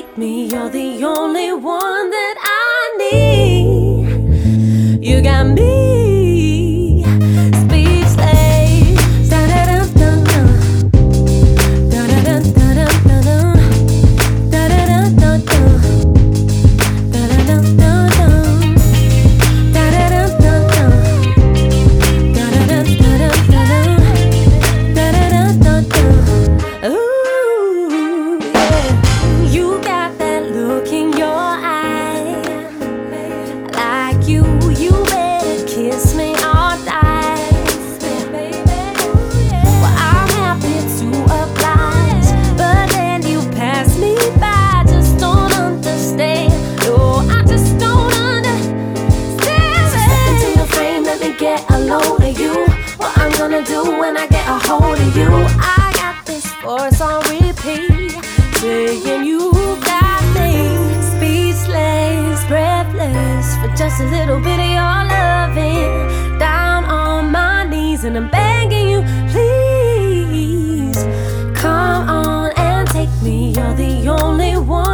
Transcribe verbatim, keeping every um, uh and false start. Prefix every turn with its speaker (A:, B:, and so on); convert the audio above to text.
A: take me. You're the only one that I need. You got me speechless. Da-da-dum-dum-dum. Da-da-dum-dum-dum-dum. Da-da-dum-dum-dum. Da-da-dum-dum-dum. Da-da-dum-dum-dum. Da-da-dum-dum-dum. Da-da-dum-dum-dum. Ooh, yeah. You got that look in your eye, like you, you better kiss me or die. Well, I'm happy to oblige, but then you pass me by. Just don't understand. No, I just don't understand. So step into your frame, let me get a load of you. What I'm gonna do when I get a hold of you? I got this voice on repeat, saying you got me speechless, breathless, for just a little bit of your loving. Down on my knees and I'm begging you, please come on and take me. You're the only one